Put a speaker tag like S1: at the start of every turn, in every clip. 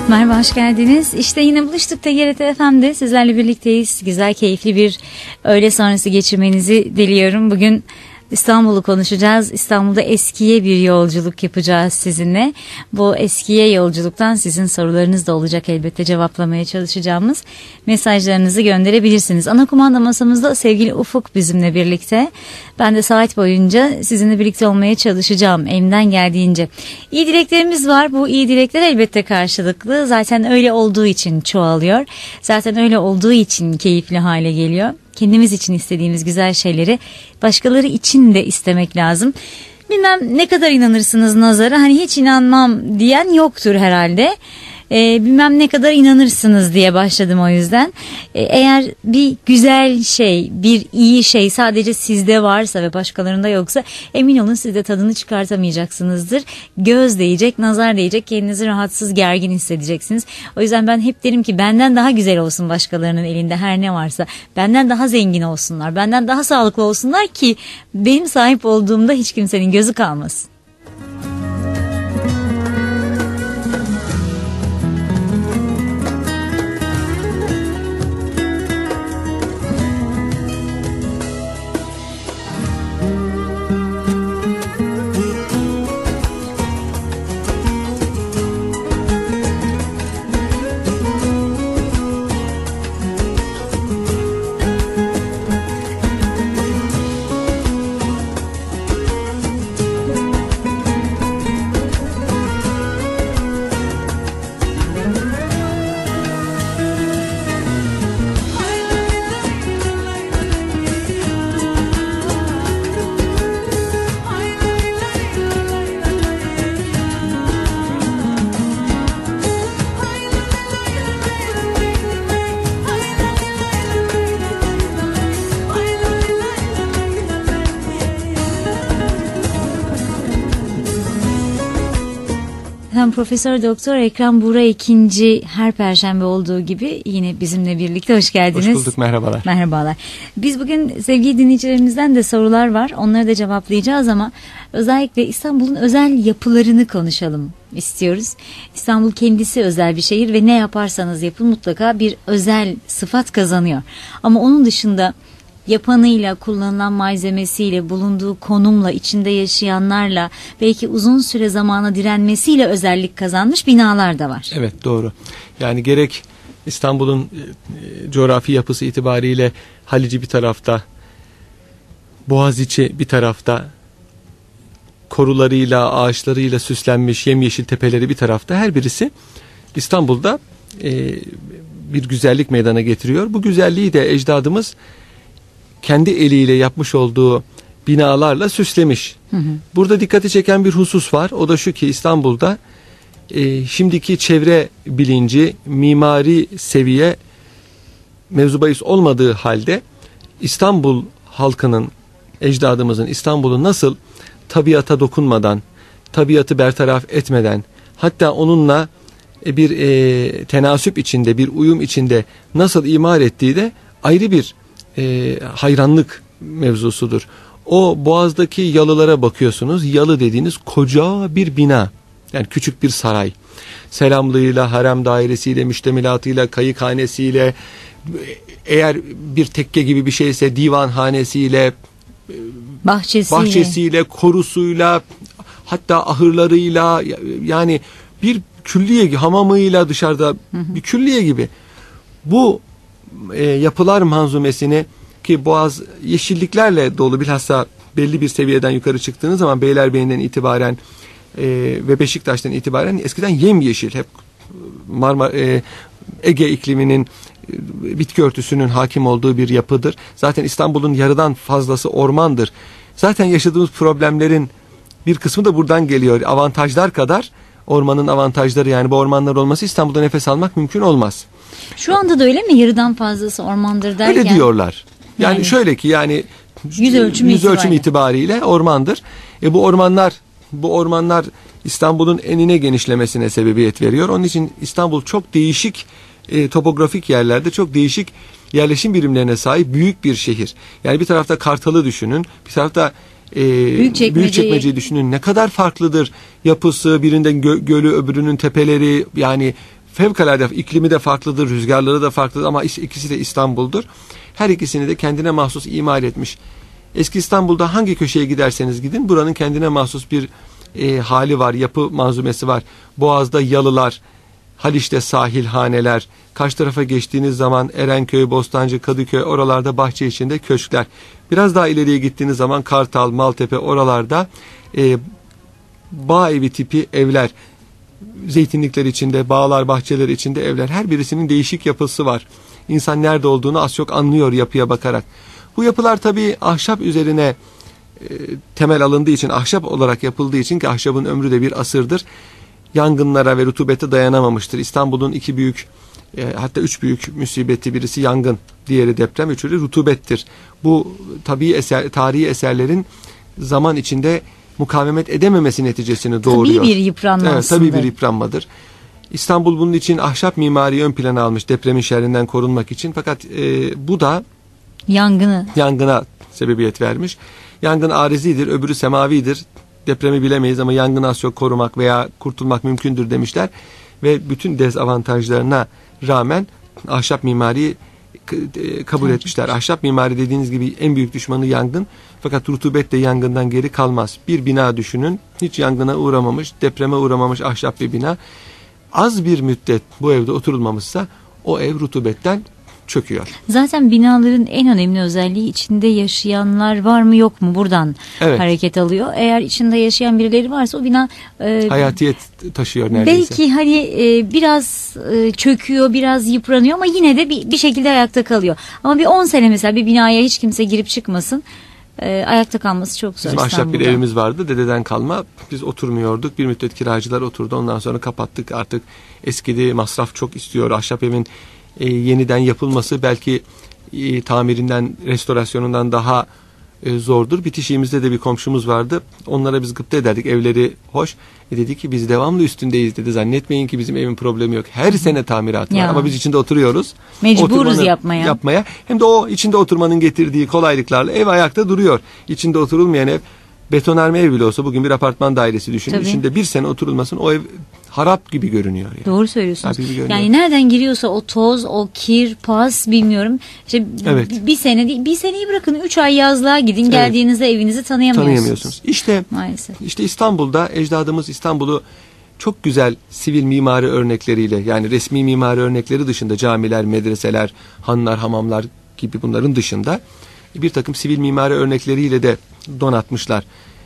S1: Merhaba, hoş geldiniz. İşte yine buluştuk TGRT FM'de. Sizlerle birlikteyiz. Güzel, keyifli bir öğle sonrası geçirmenizi diliyorum. Bugün İstanbul'u konuşacağız. İstanbul'da eskiye bir yolculuk yapacağız sizinle. Bu eskiye yolculuktan sizin sorularınız da olacak elbette, cevaplamaya çalışacağımız. Mesajlarınızı gönderebilirsiniz. Ana kumanda masamızda sevgili Ufuk bizimle birlikte. Ben de saat boyunca sizinle birlikte olmaya çalışacağım elimden geldiğince. İyi dileklerimiz var. Bu iyi dilekler elbette karşılıklı. Zaten öyle olduğu için çoğalıyor. Zaten öyle olduğu için keyifli hale geliyor. Kendimiz için istediğimiz güzel şeyleri başkaları için de istemek lazım. Bilmem ne kadar inanırsınız nazara, hani hiç inanmam diyen yoktur herhalde. Bilmem ne kadar inanırsınız diye başladım o yüzden. Eğer bir güzel şey, bir iyi şey sadece sizde varsa ve başkalarında yoksa emin olun siz de tadını çıkartamayacaksınızdır. Göz değecek, nazar değecek, kendinizi rahatsız, gergin hissedeceksiniz. O yüzden ben hep derim ki benden daha güzel olsun başkalarının elinde her ne varsa. Benden daha zengin olsunlar, benden daha sağlıklı olsunlar ki benim sahip olduğumda hiç kimsenin gözü kalmasın. Profesör Doktor Ekrem Buğra ikinci her perşembe olduğu gibi yine bizimle birlikte, hoş geldiniz.
S2: Hoş bulduk, merhabalar.
S1: Merhabalar. Biz bugün sevgili dinleyicilerimizden de sorular var. Onları da cevaplayacağız ama özellikle İstanbul'un özel yapılarını konuşalım istiyoruz. İstanbul kendisi özel bir şehir ve ne yaparsanız yapın mutlaka bir özel sıfat kazanıyor. Ama onun dışında yapanıyla, kullanılan malzemesiyle, bulunduğu konumla, içinde yaşayanlarla, belki uzun süre zamana direnmesiyle özellik kazanmış binalar da var.
S2: Evet, doğru. Yani gerek İstanbul'un coğrafi yapısı itibariyle Halici bir tarafta, Boğaziçi bir tarafta, korularıyla, ağaçlarıyla süslenmiş yemyeşil tepeleri bir tarafta, her birisi İstanbul'da bir güzellik meydana getiriyor. Bu güzelliği de ecdadımız kendi eliyle yapmış olduğu binalarla süslemiş. Burada dikkati çeken bir husus var. O da şu ki İstanbul'da şimdiki çevre bilinci, mimari seviye mevzu bahis olmadığı halde İstanbul halkının, ecdadımızın İstanbul'u nasıl tabiata dokunmadan, tabiatı bertaraf etmeden, hatta onunla bir tenasüp içinde, bir uyum içinde nasıl imar ettiği de ayrı bir hayranlık mevzusudur. O Boğaz'daki yalılara bakıyorsunuz. Yalı dediğiniz koca bir bina. Yani küçük bir saray. Selamlığıyla, harem dairesiyle, müştemilatıyla, kayıkhanesiyle, eğer bir tekke gibi bir şeyse divanhanesiyle, bahçesiyle, korusuyla, hatta ahırlarıyla, yani bir külliye, hamamıyla, dışarıda bir külliye gibi. Bu yapılar manzumesini, ki Boğaz yeşilliklerle dolu, bilhassa belli bir seviyeden yukarı çıktığınız zaman Beylerbeyi'nden itibaren ve Beşiktaş'tan itibaren eskiden yemyeşil, hep Ege ikliminin bitki örtüsünün hakim olduğu bir yapıdır. Zaten İstanbul'un yarıdan fazlası ormandır. Zaten yaşadığımız problemlerin bir kısmı da buradan geliyor. Avantajlar kadar ormanın avantajları, yani bu ormanlar olması İstanbul'da nefes almak mümkün olmaz.
S1: Şu anda da öyle mi? Yarıdan fazlası ormandır derken?
S2: Öyle diyorlar. Yani şöyle ki, yani yüz ölçüm itibariyle ormandır. Bu ormanlar İstanbul'un enine genişlemesine sebebiyet veriyor. Onun için İstanbul çok değişik topografik yerlerde, çok değişik yerleşim birimlerine sahip büyük bir şehir. Yani bir tarafta Kartal'ı düşünün, bir tarafta Büyükçekmece'yi düşünün. Ne kadar farklıdır yapısı, birinde gölü, öbürünün tepeleri, yani fevkalade, iklimi de farklıdır, rüzgarları da farklıdır ama ikisi de İstanbul'dur. Her ikisini de kendine mahsus imar etmiş. Eski İstanbul'da hangi köşeye giderseniz gidin buranın kendine mahsus bir hali var, yapı manzumesi var. Boğaz'da yalılar, Haliç'te sahilhaneler, karşı tarafa geçtiğiniz zaman Erenköy, Bostancı, Kadıköy, oralarda bahçe içinde köşkler. Biraz daha ileriye gittiğiniz zaman Kartal, Maltepe, oralarda bağ evi tipi evler, zeytinlikler içinde, bağlar, bahçeler içinde evler. Her birisinin değişik yapısı var. İnsan nerede olduğunu az çok anlıyor yapıya bakarak. Bu yapılar tabii ahşap üzerine temel alındığı için, ahşap olarak yapıldığı için ki ahşabın ömrü de bir asırdır. Yangınlara ve rutubete dayanamamıştır. İstanbul'un iki büyük, hatta üç büyük musibeti, birisi yangın, diğeri deprem, üçü de rutubettir. Bu tarihi eserlerin zaman içinde mukavemet edememesi neticesini doğuruyor.
S1: Tabii bir yıpranma
S2: evet,
S1: aslında.
S2: Tabii bir yıpranmadır. İstanbul bunun için ahşap mimariyi ön plana almış depremin şerrinden korunmak için. Fakat bu da yangına sebebiyet vermiş. Yangın arizidir, öbürü semavidir. Depremi bilemeyiz ama yangını az çok korumak veya kurtulmak mümkündür demişler. Ve bütün dezavantajlarına rağmen ahşap mimariyi kabul etmişler. Ahşap mimari dediğiniz gibi en büyük düşmanı yangın. Fakat rutubet de yangından geri kalmaz. Bir bina düşünün, hiç yangına uğramamış, depreme uğramamış ahşap bir bina. Az bir müddet bu evde oturulmamışsa o ev rutubetten çöküyor.
S1: Zaten binaların en önemli özelliği içinde yaşayanlar var mı yok mu buradan hareket alıyor. Eğer içinde yaşayan birileri varsa o bina
S2: hayatiyet taşıyor neredeyse.
S1: Belki hani biraz çöküyor, biraz yıpranıyor ama yine de bir şekilde ayakta kalıyor. Ama bir 10 sene mesela bir binaya hiç kimse girip çıkmasın. Ayakta kalması çok zor.
S2: Bizim ahşap bir evimiz vardı, dededen kalma. Biz oturmuyorduk. Bir müddet kiracılar oturdu. Ondan sonra kapattık. Artık eskidi, masraf çok istiyor. Ahşap evin yeniden yapılması belki tamirinden, restorasyonundan daha zordur. Bitişiğimizde de bir komşumuz vardı. Onlara biz gıpta ederdik. Evleri hoş. Dedi ki biz devamlı üstündeyiz dedi. Zannetmeyin ki bizim evin problemi yok. Her sene tamiratı var ama biz içinde oturuyoruz.
S1: Mecburuz yapmaya.
S2: Hem de o içinde oturmanın getirdiği kolaylıklarla ev ayakta duruyor. İçinde oturulmayan ev, betonarme ev bile olsa, bugün bir apartman dairesi düşünün. Tabii. İçinde bir sene oturulmasın, o ev harap gibi görünüyor. Yani.
S1: Doğru söylüyorsunuz. Yani nereden giriyorsa o toz, o kir, pas bilmiyorum. İşte bir sene değil, bir seneyi bırakın 3 ay yazlığa gidin, geldiğinizde evinizi tanıyamıyorsunuz.
S2: İşte
S1: maalesef.
S2: İşte İstanbul'da ecdadımız İstanbul'u çok güzel sivil mimari örnekleriyle, yani resmi mimari örnekleri dışında, camiler, medreseler, hanlar, hamamlar gibi bunların dışında bir takım sivil mimari örnekleriyle de donatmışlar.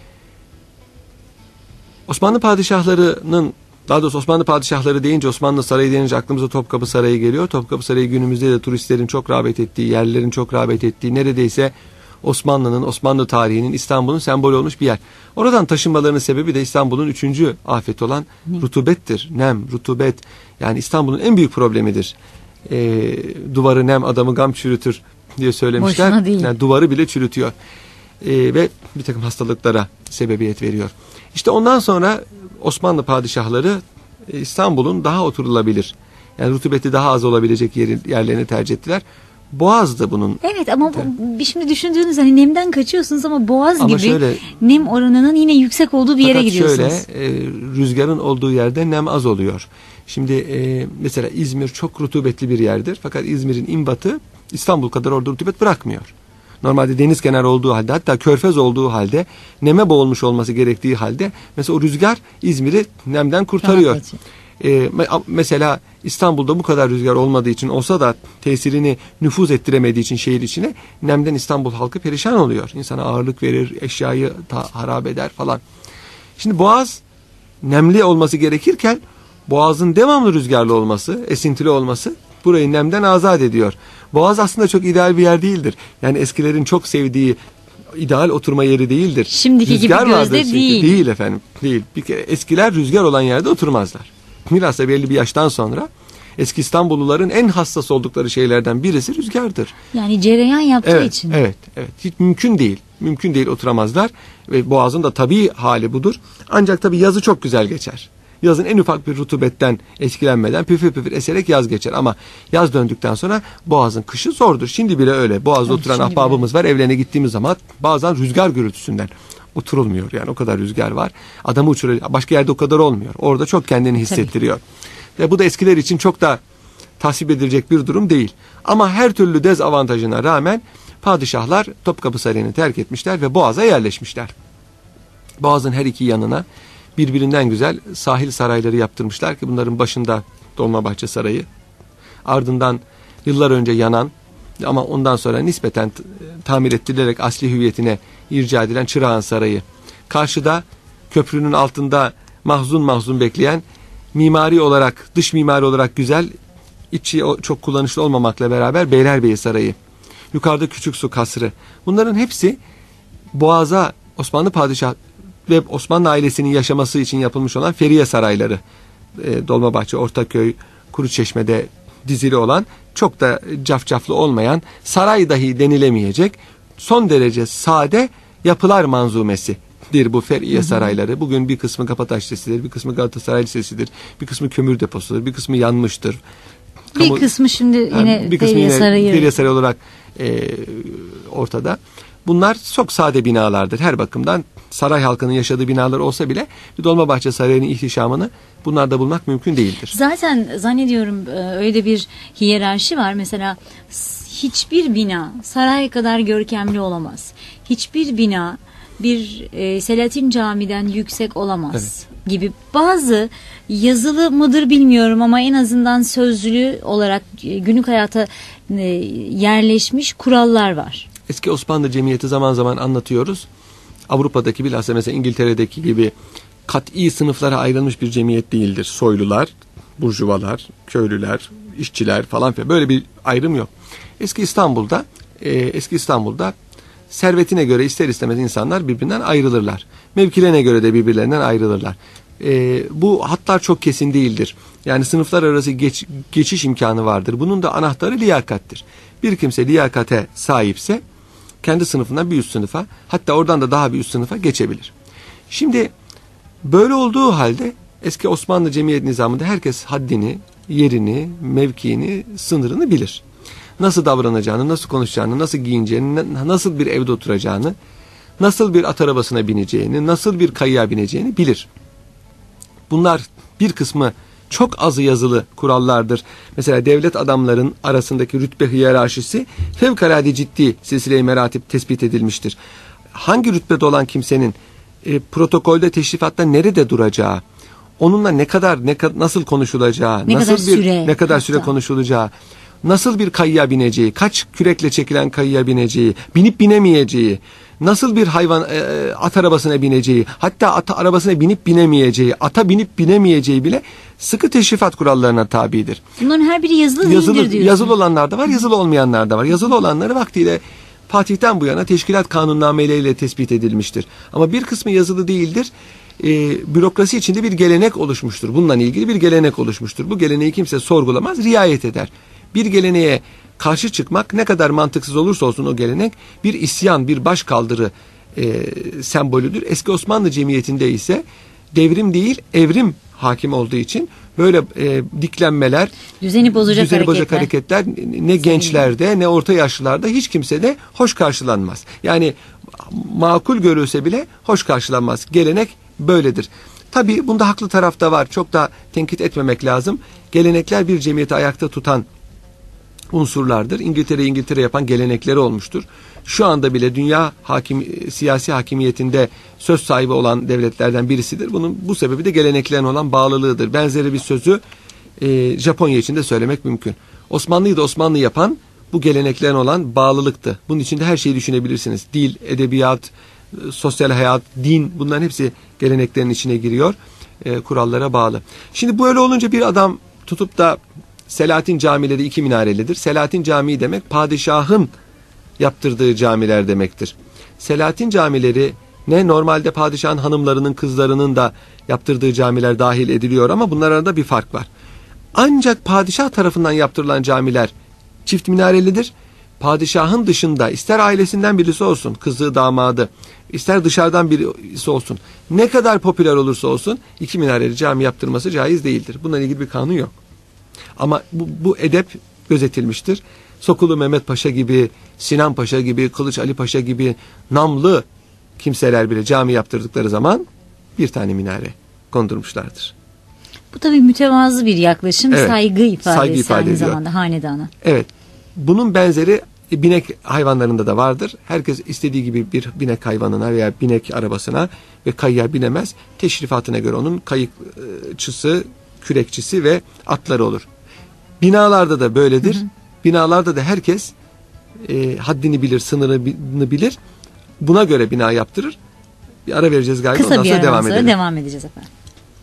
S2: Osmanlı padişahlarının, daha doğrusu Osmanlı padişahları deyince, Osmanlı Sarayı deyince aklımıza Topkapı Sarayı geliyor. Topkapı Sarayı günümüzde de turistlerin çok rağbet ettiği, yerlilerin çok rağbet ettiği, neredeyse Osmanlı'nın, Osmanlı tarihinin, İstanbul'un sembolü olmuş bir yer. Oradan taşınmalarının sebebi de İstanbul'un 3. afeti olan rutubettir. Nem, rutubet. Yani İstanbul'un en büyük problemidir. Duvarı nem, adamı gam çürütür diye söylemişler.
S1: Boşuna değil.
S2: Yani duvarı bile çürütüyor. Ve bir takım hastalıklara sebebiyet veriyor. İşte ondan sonra Osmanlı padişahları İstanbul'un daha oturulabilir, yani rutubeti daha az olabilecek yerlerini tercih ettiler. Boğaz da bunun.
S1: Evet ama şimdi düşündüğünüz hani nemden kaçıyorsunuz ama Boğaz gibi
S2: şöyle,
S1: nem oranının yine yüksek olduğu bir yere gidiyorsunuz.
S2: Şöyle rüzgarın olduğu yerde nem az oluyor. Şimdi mesela İzmir çok rutubetli bir yerdir. Fakat İzmir'in inbatı İstanbul kadar orada rutubet bırakmıyor. Normalde deniz kenarı olduğu halde, hatta körfez olduğu halde, neme boğulmuş olması gerektiği halde mesela o rüzgar İzmir'i nemden kurtarıyor. Mesela İstanbul'da bu kadar rüzgar olmadığı için, olsa da tesirini nüfuz ettiremediği için şehir içine, nemden İstanbul halkı perişan oluyor. İnsana ağırlık verir, eşyayı harap eder falan. Şimdi Boğaz nemli olması gerekirken Boğaz'ın devamlı rüzgarlı olması, esintili olması burayı nemden azat ediyor. Boğaz aslında çok ideal bir yer değildir. Yani eskilerin çok sevdiği ideal oturma yeri değildir.
S1: Şimdiki rüzgar gibi gözde değil.
S2: Değil efendim. Değil. Bir kere eskiler rüzgar olan yerde oturmazlar. Bilhassa belli bir yaştan sonra eski İstanbulluların en hassas oldukları şeylerden birisi rüzgardır.
S1: Yani cereyan yaptığı için.
S2: Evet. Hiç mümkün değil. Mümkün değil, oturamazlar. Ve Boğaz'ın da tabii hali budur. Ancak tabii yazı çok güzel geçer. Yazın en ufak bir rutubetten etkilenmeden püfür püfür eserek yaz geçer. Ama yaz döndükten sonra Boğaz'ın kışı zordur. Şimdi bile öyle. Boğaz'da oturan ahbabımız var. Evlerine gittiğimiz zaman bazen rüzgar gürültüsünden oturulmuyor. Yani o kadar rüzgar var. Adamı uçuruyor. Başka yerde o kadar olmuyor. Orada çok kendini hissettiriyor. Ve bu da eskiler için çok da tasvip edilecek bir durum değil. Ama her türlü dezavantajına rağmen padişahlar Topkapı Sarayı'nı terk etmişler ve Boğaz'a yerleşmişler. Boğaz'ın her iki yanına birbirinden güzel sahil sarayları yaptırmışlar ki bunların başında Dolmabahçe Sarayı, ardından yıllar önce yanan ama ondan sonra nispeten tamir ettirilerek asli hüviyetine irca edilen Çırağan Sarayı. Karşıda köprünün altında mahzun mahzun bekleyen, mimari olarak, dış mimari olarak güzel, içi çok kullanışlı olmamakla beraber Beylerbeyi Sarayı. Yukarıda Küçüksu Kasrı. Bunların hepsi Boğaz'a Osmanlı padişah ve Osmanlı ailesinin yaşaması için yapılmış olan feriye sarayları. Dolmabahçe, Ortaköy, Kuruçeşme'de dizili olan, çok da cafcaflı olmayan, saray dahi denilemeyecek son derece sade yapılar manzumesidir bu feriye sarayları. Bugün bir kısmı Kapataş Lisesi'dir, bir kısmı Galatasaray Lisesi'dir, bir kısmı kömür deposudur, bir kısmı yanmıştır.
S1: Bir kısmı şimdi yine Feriye Sarayı.
S2: Feriye Sarayı olarak ortada. Bunlar çok sade binalardır her bakımdan. Saray halkının yaşadığı binalar olsa bile bir Dolmabahçe Sarayı'nın ihtişamını bunlarda bulmak mümkün değildir.
S1: Zaten zannediyorum öyle bir hiyerarşi var. Mesela hiçbir bina saray kadar görkemli olamaz. Hiçbir bina bir Selahattin Camii'den yüksek olamaz. Evet. Gibi bazı yazılı mıdır bilmiyorum ama en azından sözlü olarak günlük hayata yerleşmiş kurallar var.
S2: Eski Osmanlı cemiyeti zaman zaman anlatıyoruz. Avrupa'daki, bilhassa mesela İngiltere'deki gibi kat'i sınıflara ayrılmış bir cemiyet değildir. Soylular, burjuvalar, köylüler, işçiler falan filan, böyle bir ayrım yok. Eski İstanbul'da servetine göre ister istemez insanlar birbirinden ayrılırlar. Mevkilerine göre de birbirlerinden ayrılırlar. Bu hatlar çok kesin değildir. Yani sınıflar arası geçiş imkanı vardır. Bunun da anahtarı liyakattir. Bir kimse liyakate sahipse kendi sınıfından bir üst sınıfa, hatta oradan da daha bir üst sınıfa geçebilir. Şimdi böyle olduğu halde eski Osmanlı cemiyet nizamında herkes haddini, yerini, mevkiini, sınırını bilir. Nasıl davranacağını, nasıl konuşacağını, nasıl giyineceğini, nasıl bir evde oturacağını, nasıl bir at arabasına bineceğini, nasıl bir kayığa bineceğini bilir. Bunlar bir kısmı çok azı yazılı kurallardır. Mesela devlet adamların arasındaki rütbe hiyerarşisi fevkalade ciddi silsile-i meratip tespit edilmiştir. Hangi rütbede olan kimsenin protokolde, teşrifatta nerede duracağı, onunla nasıl konuşulacağı, ne kadar süre konuşulacağı, nasıl bir kayığa bineceği, kaç kürekle çekilen kayığa bineceği, binip binemeyeceği, nasıl bir hayvan at arabasına bineceği, hatta at arabasına binip binemeyeceği, ata binip binemeyeceği bile sıkı teşrifat kurallarına tabidir.
S1: Bunların her biri yazılı değildir diyorsun.
S2: Yazılı olanlar da var, yazılı olmayanlar da var. Yazılı olanları vaktiyle Fatih'ten bu yana teşkilat kanunnameleriyle tespit edilmiştir. Ama bir kısmı yazılı değildir. Bürokrasi içinde bir gelenek oluşmuştur. Bununla ilgili bir gelenek oluşmuştur. Bu geleneği kimse sorgulamaz, riayet eder. Bir geleneğe karşı çıkmak ne kadar mantıksız olursa olsun o gelenek bir isyan, bir başkaldırı sembolüdür. Eski Osmanlı cemiyetinde ise devrim değil evrim hakim olduğu için böyle diklenmeler,
S1: düzeni bozacak
S2: hareketler ne gençlerde ne orta yaşlılarda hiç kimsede hoş karşılanmaz. Yani makul görülse bile hoş karşılanmaz. Gelenek böyledir. Tabii bunda haklı taraf da var. Çok da tenkit etmemek lazım. Gelenekler bir cemiyeti ayakta tutan unsurlardır. İngiltere yapan gelenekleri olmuştur. Şu anda bile dünya siyasi hakimiyetinde söz sahibi olan devletlerden birisidir. Bunun bu sebebi de geleneklerine olan bağlılığıdır. Benzeri bir sözü Japonya için de söylemek mümkün. Osmanlı'yı da Osmanlı yapan bu geleneklerine olan bağlılıktı. Bunun içinde her şeyi düşünebilirsiniz. Dil, edebiyat, sosyal hayat, din, bunların hepsi geleneklerin içine giriyor. Kurallara bağlı. Şimdi böyle olunca bir adam tutup da Selahattin camileri 2 minarelidir. Selahattin Camii demek padişahın yaptırdığı camiler demektir. Selahattin camileri ne normalde padişahın hanımlarının, kızlarının da yaptırdığı camiler dahil ediliyor ama bunlar arasında bir fark var. Ancak padişah tarafından yaptırılan camiler çift minarelidir. Padişahın dışında ister ailesinden birisi olsun, kızı, damadı, ister dışarıdan birisi olsun, ne kadar popüler olursa olsun 2 minareli cami yaptırması caiz değildir. Bununla ilgili bir kanun yok. Ama bu edep gözetilmiştir. Sokulu Mehmet Paşa gibi, Sinan Paşa gibi, Kılıç Ali Paşa gibi namlı kimseler bile cami yaptırdıkları zaman bir tane minare kondurmuşlardır.
S1: Bu tabii mütevazı bir yaklaşım,
S2: Evet,
S1: saygı ifadesi
S2: saygı ifade
S1: aynı
S2: ediyor.
S1: zamanda hanedana.
S2: Evet. Bunun benzeri binek hayvanlarında da vardır. Herkes istediği gibi bir binek hayvanına veya binek arabasına ve kayığa binemez. Teşrifatına göre onun kayıkçısı, kürekçisi ve atları olur. Binalarda da böyledir. Binalarda da herkes haddini bilir, sınırını bilir. Buna göre bina yaptırır. Bir ara vereceğiz galiba.
S1: Kısa
S2: Ondan
S1: bir
S2: sonra
S1: aradan
S2: devam
S1: sonra
S2: edelim.
S1: devam edeceğiz efendim.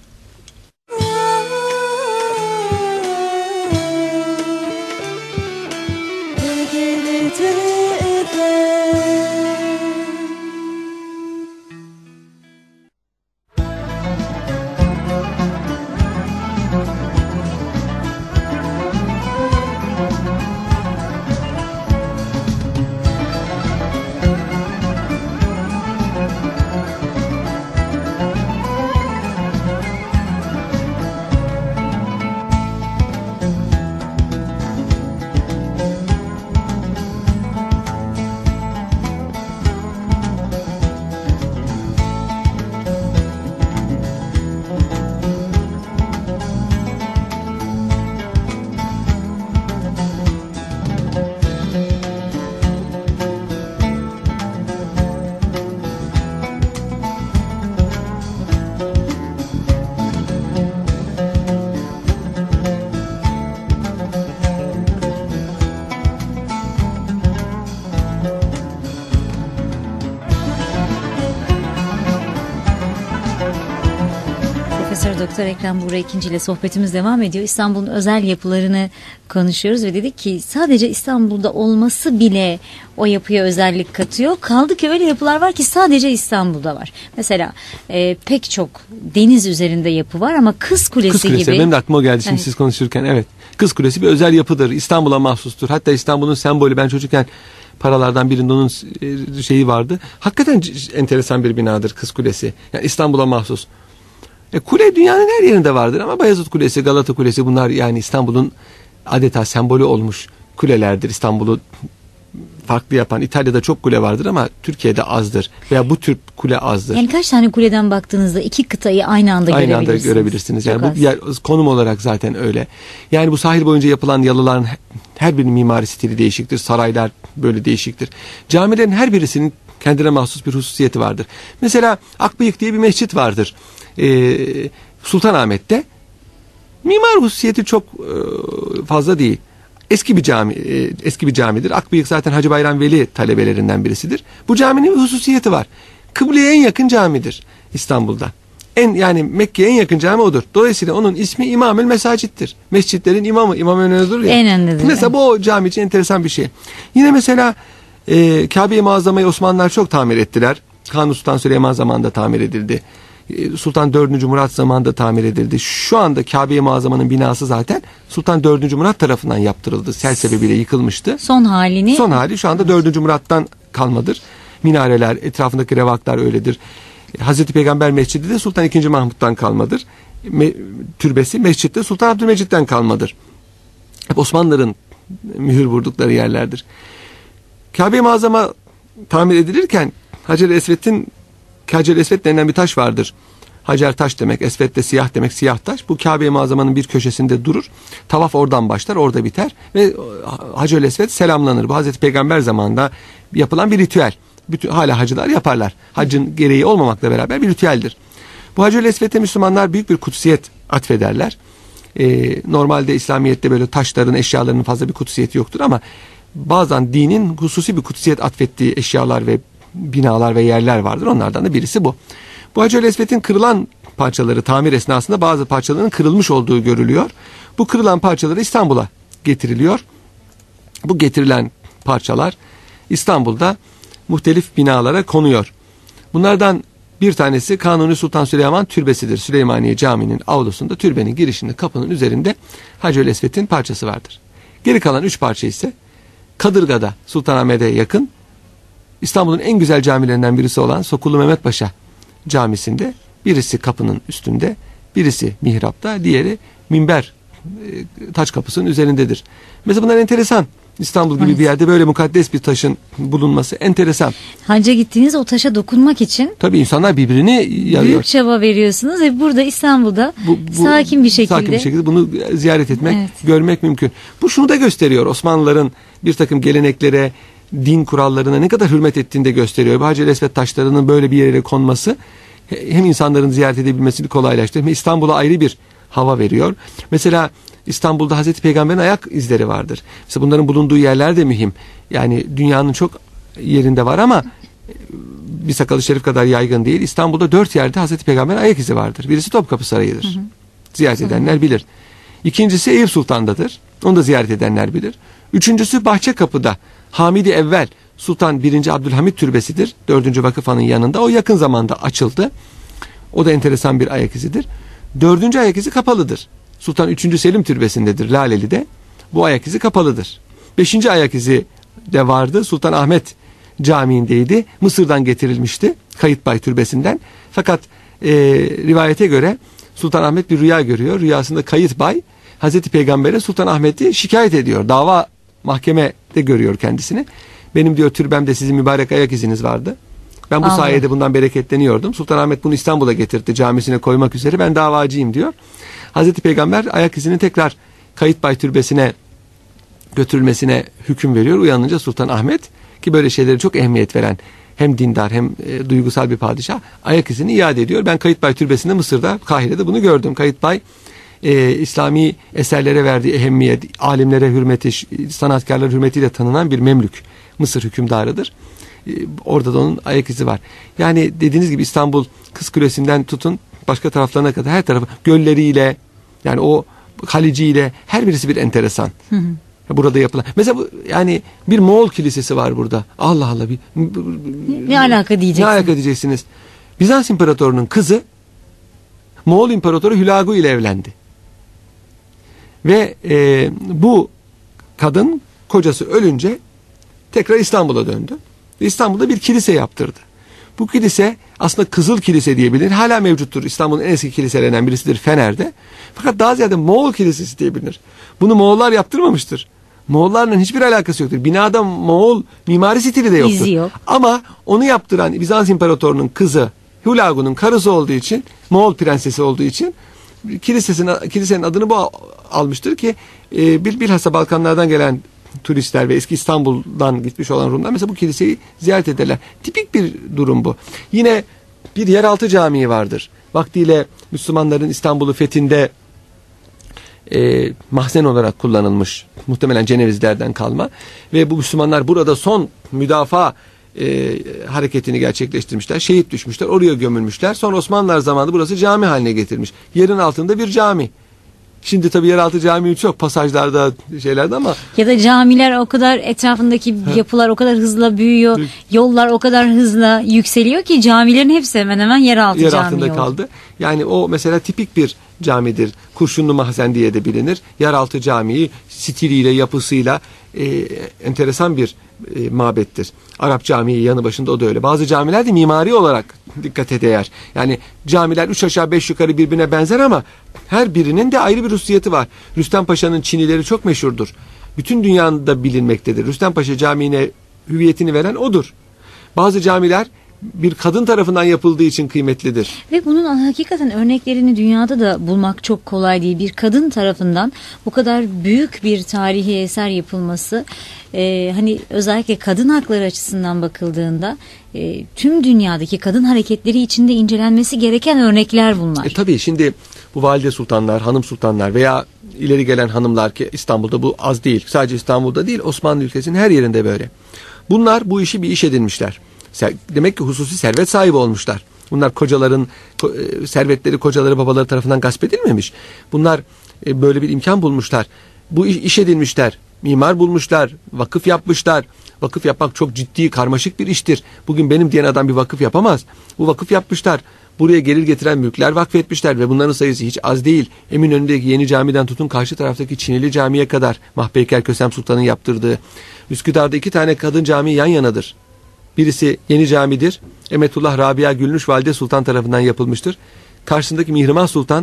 S1: Profesör Doktor Ekrem Buğra İkinci ile sohbetimiz devam ediyor. İstanbul'un özel yapılarını konuşuyoruz ve dedik ki sadece İstanbul'da olması bile o yapıya özellik katıyor. Kaldı ki öyle yapılar var ki sadece İstanbul'da var. Mesela pek çok deniz üzerinde yapı var ama Kız Kulesi,
S2: Kız Kulesi
S1: gibi.
S2: benim de aklıma geldi şimdi
S1: Evet.
S2: siz konuşurken. Evet. Kız Kulesi bir özel yapıdır. İstanbul'a mahsustur. Hatta İstanbul'un sembolü, ben çocukken paralardan birinde onun şeyi vardı. Hakikaten enteresan bir binadır Kız Kulesi. Yani İstanbul'a mahsus. Kule dünyanın her yerinde vardır ama Bayezid Kulesi, Galata Kulesi, bunlar yani İstanbul'un adeta sembolü olmuş kulelerdir. İstanbul'u farklı yapan, İtalya'da çok kule vardır ama Türkiye'de azdır. Veya bu tür kule azdır.
S1: Yani kaç tane kuleden baktığınızda iki kıtayı aynı anda görebilirsiniz.
S2: görebilirsiniz.
S1: Çok
S2: Yani
S1: az.
S2: bu yer, konum olarak zaten öyle. Yani bu sahil boyunca yapılan yalıların her birinin mimari stili değişiktir. Saraylar böyle değişiktir. Camilerin her birisinin kendine mahsus bir hususiyeti vardır. Mesela Akbıyık diye bir mescit vardır. Sultanahmet'te. Mimar hususiyeti çok fazla değil. Eski bir camidir. Akbıyık zaten Hacı Bayram Veli talebelerinden birisidir. Bu caminin bir hususiyeti var. Kıbleye en yakın camidir İstanbul'da. Yani Mekke'ye en yakın cami odur. Dolayısıyla onun ismi İmamül Mesacit'tir. Mescitlerin imamı, imam önünde durur ya.
S1: En öndedir.
S2: Mesela bu o cami için enteresan bir şey. Yine mesela Kabe-i Muazzama'yı Osmanlılar çok tamir ettiler. Kanuni Sultan Süleyman zamanında tamir edildi. Sultan 4. Murat zamanında tamir edildi. Şu anda Kabe-i Muazzama'nın binası zaten Sultan 4. Murat tarafından yaptırıldı. Sel sebebiyle yıkılmıştı.
S1: Son hali
S2: Şu anda 4. Murat'tan kalmadır. Minareler, etrafındaki revaklar öyledir. Hazreti Peygamber Mescidi de Sultan II. Mahmut'tan kalmadır. Türbesi, mescid de Sultan Abdülmecit'ten kalmadır. Hep Osmanlıların mühür vurdukları yerlerdir. Kabe-i Muazzama tamir edilirken Hacer-i Esved denilen bir taş vardır. Hacer taş demek, esved de siyah demek, siyah taş. Bu Kabe-i Muazzama'nın bir köşesinde durur. Tavaf oradan başlar, orada biter ve Hacer-i Esved selamlanır. Bu Hazreti Peygamber zamanında yapılan bir ritüel. Hala hacılar yaparlar. Haccın gereği olmamakla beraber bir ritüeldir. Bu Hacer-i Esved'e Müslümanlar büyük bir kutsiyet atfederler. Normalde İslamiyet'te böyle taşların, eşyaların fazla bir kutsiyeti yoktur ama bazen dinin hususi bir kutsiyet atfettiği eşyalar ve binalar ve yerler vardır. Onlardan da birisi bu. Bu Hacer-i Esved'in kırılan parçaları tamir esnasında bazı parçaların kırılmış olduğu görülüyor. Bu kırılan parçaları İstanbul'a getiriliyor. Bu getirilen parçalar İstanbul'da muhtelif binalara konuyor. Bunlardan bir tanesi Kanuni Sultan Süleyman Türbesi'dir. Süleymaniye Camii'nin avlusunda türbenin girişinde kapının üzerinde Hacer-i Esved'in parçası vardır. Geri kalan 3 parça ise Kadırga'da Sultanahmet'e yakın İstanbul'un en güzel camilerinden birisi olan Sokullu Mehmet Paşa Camisi'nde, birisi kapının üstünde, birisi mihrapta, diğeri minber taç kapısının üzerindedir. Mesela bunlar enteresan İstanbul gibi
S1: Evet.
S2: bir yerde böyle mukaddes bir taşın bulunması enteresan.
S1: Hacca gittiğiniz o taşa dokunmak için
S2: Tabii insanlar birbirini yarıyor.
S1: büyük çaba veriyorsunuz ve burada İstanbul'da
S2: Bu
S1: sakin bir şekilde.
S2: Sakin bir şekilde bunu ziyaret etmek,
S1: Evet.
S2: görmek mümkün. Bu şunu da gösteriyor. Osmanlıların bir takım geleneklere, din kurallarına ne kadar hürmet ettiğini de gösteriyor. Hacer-i Esved taşlarının böyle bir yere konması hem insanların ziyaret edebilmesini kolaylaştırıyor hem İstanbul'a ayrı bir hava veriyor. Mesela İstanbul'da Hazreti Peygamber'in ayak izleri vardır. Mesela bunların bulunduğu yerler de mühim. Yani dünyanın çok yerinde var ama bir Sakalı Şerif kadar yaygın değil. İstanbul'da 4 yerde Hazreti Peygamber'in ayak izi vardır. Birisi Topkapı Sarayı'dır. Ziyaret edenler bilir. İkincisi Eyüp Sultan'dadır. Onu da ziyaret edenler bilir. Üçüncüsü Bahçekapı'da Hamidi Evvel Sultan 1. Abdülhamit Türbesi'dir. 4. Vakıfhan'ın yanında. O yakın zamanda açıldı. O da enteresan bir ayak izidir. 4. ayak izi kapalıdır. Sultan 3. Selim Türbesi'ndedir Laleli'de. Bu ayak izi kapalıdır. 5. ayak izi de vardı. Sultan Ahmet Camii'ndeydi. Mısır'dan getirilmişti. Kayıtbay Türbesi'nden. Fakat rivayete göre Sultan Ahmet bir rüya görüyor. Rüyasında Kayıtbay Hazreti Peygamber'e Sultan Ahmet'i şikayet ediyor. Dava mahkemede görüyor kendisini. Benim diyor türbemde sizin mübarek ayak iziniz vardı. Ben bu sayede bundan bereketleniyordum. Sultan Ahmet bunu İstanbul'a getirdi camisine koymak üzere. Ben davacıyım diyor. Hazreti Peygamber ayak izini tekrar Kayıtbay Türbesi'ne götürülmesine hüküm veriyor. Uyanınca Sultan Ahmet, ki böyle şeylere çok ehemmiyet veren hem dindar hem duygusal bir padişah, ayak izini iade ediyor. Ben Kayıtbay Türbesi'nde Mısır'da, Kahire'de bunu gördüm. Kayıtbay İslami eserlere verdiği ehemmiyet, alimlere hürmeti, sanatkarlara hürmetiyle tanınan bir Memlük Mısır hükümdarıdır. Orada da onun ayak izi var. Yani dediğiniz gibi İstanbul Kız Kulesi'nden tutun başka taraflarına kadar her tarafı, gölleriyle, yani o Haliciyle, her birisi bir enteresan. Burada yapılan. Mesela bu, yani bir Moğol kilisesi var burada. Allah Allah.
S1: Ne alaka diyeceksiniz?
S2: Ne alaka diyeceksiniz? Bizans İmparatorunun kızı Moğol İmparatoru Hülagu ile evlendi. Ve bu kadın kocası ölünce tekrar İstanbul'a döndü. İstanbul'da bir kilise yaptırdı. Bu kilise aslında Kızıl Kilise diye bilinir. Hala mevcuttur. İstanbul'un en eski kiliselerinden birisidir Fener'de. Fakat daha ziyade Moğol Kilisesi diye bilinir. Bunu Moğollar yaptırmamıştır. Moğollarla hiçbir alakası yoktur. Binada Moğol mimari stili de yoktur.
S1: İzi yok.
S2: Ama onu yaptıran Bizans İmparatorunun kızı Hulagu'nun karısı olduğu için, Moğol prensesi olduğu için kilisenin adını bu almıştır ki bilhassa Balkanlardan gelen turistler ve eski İstanbul'dan gitmiş olan Rumlar mesela bu kiliseyi ziyaret ederler. Tipik bir durum bu. Yine bir yeraltı camii vardır. Vaktiyle Müslümanların İstanbul'u fethinde mahzen olarak kullanılmış. Muhtemelen Cenevizlerden kalma. Ve bu Müslümanlar burada son müdafaa hareketini gerçekleştirmişler. Şehit düşmüşler. Oraya gömülmüşler. Sonra Osmanlılar zamanında burası cami haline getirmiş. Yerin altında bir cami. Şimdi tabii yeraltı cami çok pasajlarda, şeylerde ama
S1: ya da camiler o kadar, etrafındaki yapılar o kadar hızla büyüyor. Yollar o kadar hızla yükseliyor ki camilerin hepsi hemen hemen yeraltı
S2: yer
S1: cami
S2: altında
S1: oldu.
S2: kaldı. Yani o mesela tipik bir camidir. Kurşunlu Mahzen diye de bilinir. Yeraltı camii stiliyle, yapısıyla enteresan bir mabettir. Arap Camii yanı başında o da öyle. Bazı camiler de mimari olarak dikkate değer. Yani camiler 3 aşağı 5 yukarı birbirine benzer ama her birinin de ayrı bir hususiyeti var. Rüstem Paşa'nın çinileri çok meşhurdur. Bütün dünyada bilinmektedir. Rüstem Paşa Camii'ne hüviyetini veren odur. Bazı camiler bir kadın tarafından yapıldığı için kıymetlidir.
S1: Ve bunun hakikaten örneklerini dünyada da bulmak çok kolay değil. Bir kadın tarafından bu kadar büyük bir tarihi eser yapılması, hani özellikle kadın hakları açısından bakıldığında tüm dünyadaki kadın hareketleri içinde incelenmesi gereken örnekler bunlar.
S2: Tabii şimdi bu valide sultanlar, hanım sultanlar veya ileri gelen hanımlar, ki İstanbul'da bu az değil. Sadece İstanbul'da değil, Osmanlı ülkesinin her yerinde böyle. Bunlar bu işi bir iş edinmişler. Demek ki hususi servet sahibi olmuşlar. Bunlar kocaların servetleri, kocaları, babaları tarafından gasp edilmemiş. Bunlar böyle bir imkan bulmuşlar. Bu iş edinmişler. Mimar bulmuşlar. Vakıf yapmışlar. Vakıf yapmak çok ciddi, karmaşık bir iştir. Bugün benim diyen adam bir vakıf yapamaz. Bu vakıf yapmışlar. Buraya gelir getiren mülkler vakfetmişler ve bunların sayısı hiç az değil. Eminönü'ndeki Yeni Cami'den tutun karşı taraftaki Çinili Cami'ye kadar Mahpeyker Kösem Sultan'ın yaptırdığı. Üsküdar'da 2 tane kadın cami yan yanadır. Birisi Yeni Cami'dir. Emetullah Rabia Gülnüş Valide Sultan tarafından yapılmıştır. Karşısındaki Mihrimah Sultan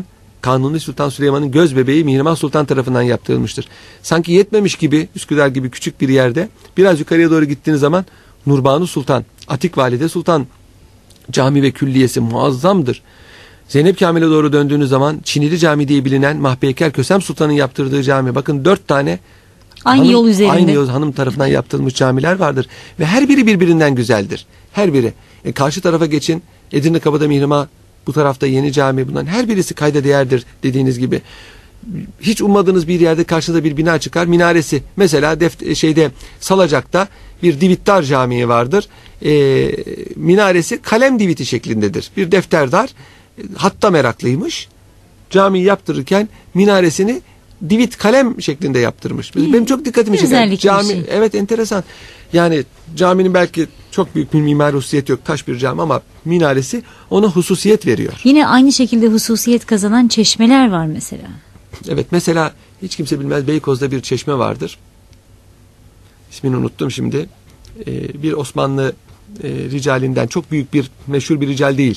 S2: Kanuni Sultan Süleyman'ın göz bebeği Mihrimah Sultan tarafından yaptırılmıştır. Sanki yetmemiş gibi Üsküdar gibi küçük bir yerde biraz yukarıya doğru gittiğiniz zaman Nurbanu Sultan, Atik Valide Sultan cami ve külliyesi muazzamdır. Zeynep Kamil'e doğru döndüğünüz zaman Çinili Cami diye bilinen Mahpeyker Kösem Sultan'ın yaptırdığı cami. Bakın 4 tane
S1: aynı yol üzerinde.
S2: Aynı yol hanım tarafından yaptırılmış camiler vardır. Ve her biri birbirinden güzeldir. Her biri. Karşı tarafa geçin. Edirne Kabada Mihrimah, bu tarafta Yeni Cami. Bunların her birisi kayda değerdir dediğiniz gibi. Hiç ummadığınız bir yerde karşınıza bir bina çıkar. Minaresi. Mesela Salacak'ta bir Divitdar Camii vardır. Minaresi kalem diviti şeklindedir. Bir defterdar hatta meraklıymış. Camiyi yaptırırken minaresini divit kalem şeklinde yaptırmış. Benim çok dikkatimi çeker. Cami, şey. Evet, enteresan. Yani caminin belki çok büyük bir mimari hususiyeti yok. Taş bir cami ama minaresi ona hususiyet veriyor.
S1: Yine aynı şekilde hususiyet kazanan çeşmeler var mesela.
S2: Evet, mesela hiç kimse bilmez, Beykoz'da bir çeşme vardır. İsmini unuttum şimdi. Bir Osmanlı ricalinden, çok büyük bir meşhur bir rical değil.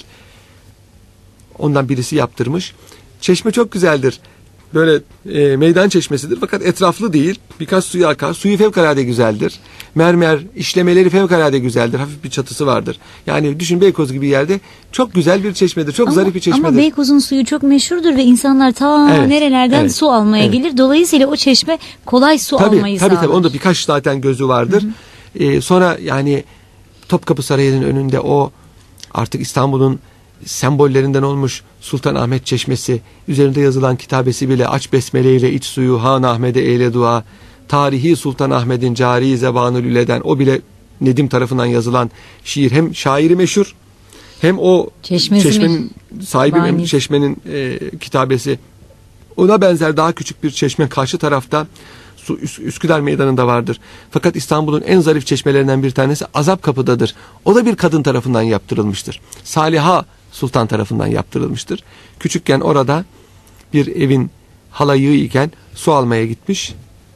S2: Ondan birisi yaptırmış. Çeşme çok güzeldir. Böyle meydan çeşmesidir fakat etraflı değil. Birkaç suyu akar. Suyu fevkalade güzeldir. Mermer işlemeleri fevkalade güzeldir. Hafif bir çatısı vardır. Yani düşün, Beykoz gibi yerde çok güzel bir çeşmedir. Çok zarif bir çeşmedir.
S1: Ama Beykoz'un suyu çok meşhurdur ve insanlar nerelerden su almaya gelir. Dolayısıyla o çeşme kolay su almayı sağlar.
S2: Tabii. Onda birkaç zaten gözü vardır. Sonra yani Topkapı Sarayı'nın önünde o artık İstanbul'un sembollerinden olmuş Sultanahmet Çeşmesi, üzerinde yazılan kitabesi bile aç besmele ile iç suyu Han Ahmet'e eyle dua, tarihi Sultanahmet'in cari zebanül üleden, o bile Nedim tarafından yazılan şiir, hem şairi meşhur hem o çeşmenin sahibi, hem çeşmenin kitabesi. Ona benzer daha küçük bir çeşme karşı tarafta Üsküdar Meydanı'nda vardır. Fakat İstanbul'un en zarif çeşmelerinden bir tanesi Azapkapı'dadır. O da bir kadın tarafından yaptırılmıştır. Saliha Sultan tarafından yaptırılmıştır. Küçükken orada bir evin halayığı iken su almaya gitmiş.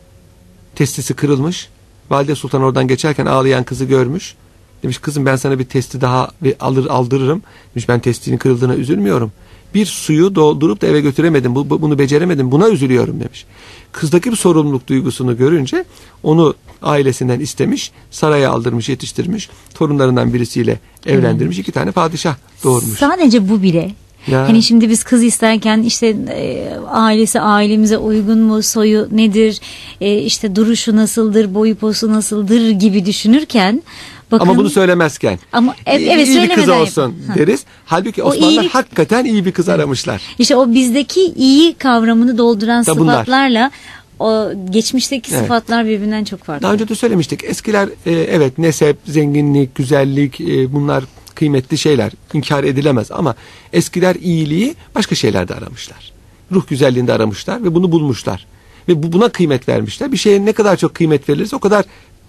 S2: Testisi kırılmış. Valide Sultan oradan geçerken ağlayan kızı görmüş. Demiş, kızım ben sana bir testi daha aldırırım. Demiş, ben testinin kırıldığına üzülmüyorum. Bir suyu doldurup da eve götüremedim. Bunu beceremedim. Buna üzülüyorum demiş. Kızdaki bir sorumluluk duygusunu görünce onu ailesinden istemiş. Saraya aldırmış, yetiştirmiş. Torunlarından birisiyle evlendirmiş. 2 tane padişah doğurmuş.
S1: Sadece bu bile. Ya. Hani şimdi biz kız isterken işte ailesi ailemize uygun mu, soyu nedir, işte duruşu nasıldır, boyu posu nasıldır gibi düşünürken, bakın,
S2: ama bunu söylemezken iyi bir kız olsun deriz. Halbuki Osmanlılar hakikaten iyi bir kız aramışlar.
S1: İşte o bizdeki iyi kavramını dolduran sıfatlarla o geçmişteki sıfatlar birbirinden çok farklı.
S2: Daha önce de söylemiştik. Eskiler nesep, zenginlik, güzellik, bunlar kıymetli şeyler. İnkar edilemez ama eskiler iyiliği başka şeylerde aramışlar. Ruh güzelliğinde aramışlar ve bunu bulmuşlar. Ve buna kıymet vermişler. Bir şeye ne kadar çok kıymet verilirse o kadar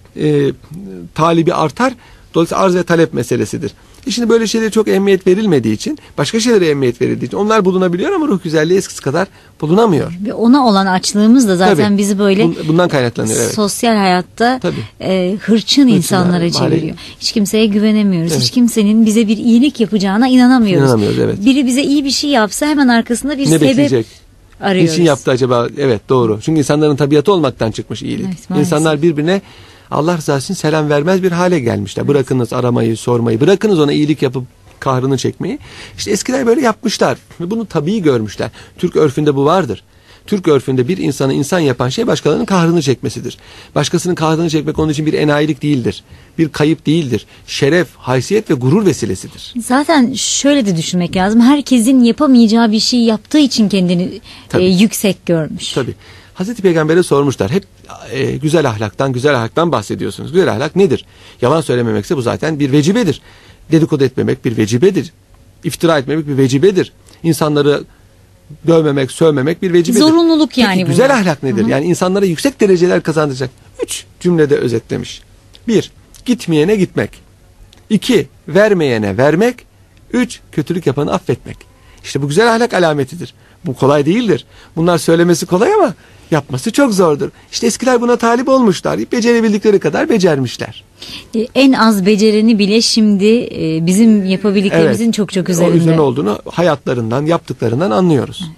S2: talibi artar. Dolayısıyla arz ve talep meselesidir. Şimdi böyle şeylere çok ehemmiyet verilmediği için, başka şeylere ehemmiyet verildiği için onlar bulunabiliyor ama ruh güzelliği eskisi kadar bulunamıyor.
S1: Ve ona olan açlığımız da zaten bizi böyle
S2: bundan kaynaklanıyor. Evet.
S1: Sosyal hayatta hırçın insanlara çeviriyor. Hiç kimseye güvenemiyoruz. Evet. Hiç kimsenin bize bir iyilik yapacağına inanamıyoruz. Evet. Biri bize iyi bir şey yapsa hemen arkasında bir sebep bekleyecek? Arıyoruz.
S2: Niçin yaptı acaba? Evet, doğru. Çünkü insanların tabiatı olmaktan çıkmış iyilik. Evet, İnsanlar birbirine Allah rızası için selam vermez bir hale gelmişler. Bırakınız aramayı, sormayı, bırakınız ona iyilik yapıp kahrını çekmeyi. İşte eskiler böyle yapmışlar ve bunu tabii görmüşler. Türk örfünde bu vardır. Türk örfünde bir insanı insan yapan şey başkalarının kahrını çekmesidir. Başkasının kahrını çekmek onun için bir enayilik değildir. Bir kayıp değildir. Şeref, haysiyet ve gurur vesilesidir.
S1: Zaten şöyle de düşünmek lazım. Herkesin yapamayacağı bir şey yaptığı için kendini yüksek görmüş.
S2: Tabii. Hazreti Peygamber'e sormuşlar. Hep güzel ahlaktan bahsediyorsunuz. Güzel ahlak nedir? Yalan söylememekse bu zaten bir vecibedir. Dedikodu etmemek bir vecibedir. İftira etmemek bir vecibedir. İnsanları dövmemek, sövmemek bir vecibedir.
S1: Zorunluluk yani.
S2: Peki, güzel ahlak nedir? Hı-hı. Yani insanlara yüksek dereceler kazandıracak. 3 cümlede özetlemiş. 1. Gitmeyene gitmek. 2. Vermeyene vermek. 3. Kötülük yapanı affetmek. İşte bu güzel ahlak alametidir. Bu kolay değildir. Bunlar söylemesi kolay ama yapması çok zordur. İşte eskiler buna talip olmuşlar. Becerebildikleri kadar becermişler.
S1: En az becereni bile şimdi bizim yapabildiklerimizin çok üzerinde.
S2: O üzerine olduğunu hayatlarından, yaptıklarından anlıyoruz.